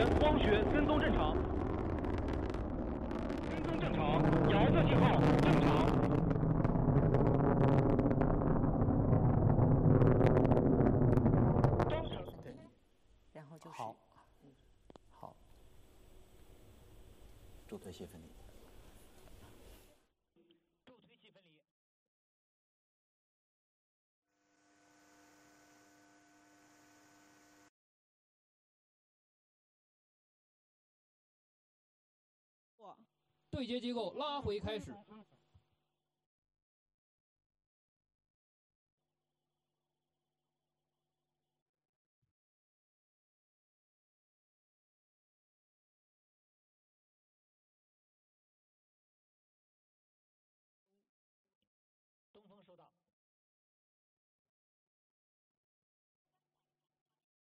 光学跟踪正常，跟踪正常，遥测信号正常。 对， 然后就是好，好，助推器分离。 助推器分离。 对接机构拉回开始。